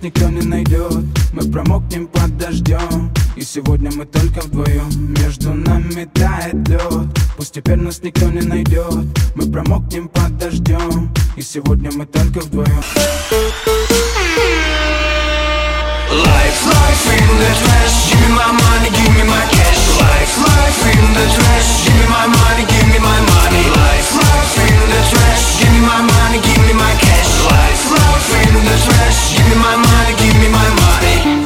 никто не найдет. Мы промокнем под дождем, и сегодня мы только вдвоем. Между нами тает лед. Пусть теперь нас никто не найдет. Мы промокнем под дождем, и сегодня мы только вдвоем. Life in the trash. Give me my money, give me my cash. Life in the trash. Give me my money, give me my money. Life in the trash. Give me my money, give me my cash. Life in the trash. Give me my money, give me my money.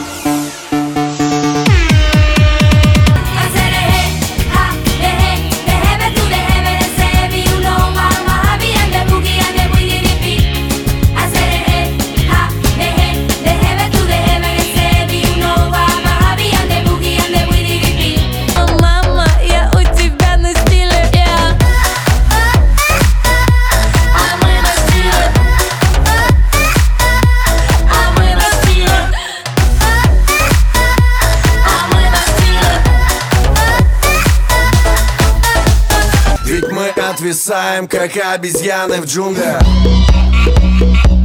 Ведь мы отвисаем, как обезьяны в джунглях.